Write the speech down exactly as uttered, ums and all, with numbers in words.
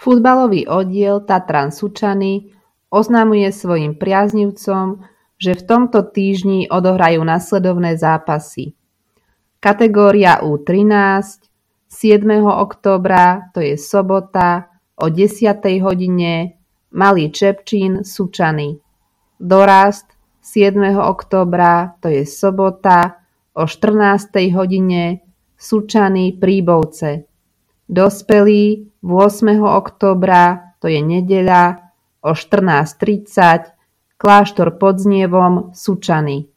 Futbalový oddiel Tatran Sučany oznamuje svojim priaznivcom, že v tomto týždni odohrajú nasledovné zápasy. Kategória ú trinásť siedmeho októbra, to je sobota, o desiatej hodine Malý Čepčín Sučany. Dorast siedmeho októbra, to je sobota, o štrnástej hodine Sučany Príbovce. Dospelí ôsmeho októbra, to je nedeľa, o štrnásť tridsať Kláštor pod Znievom Sučany.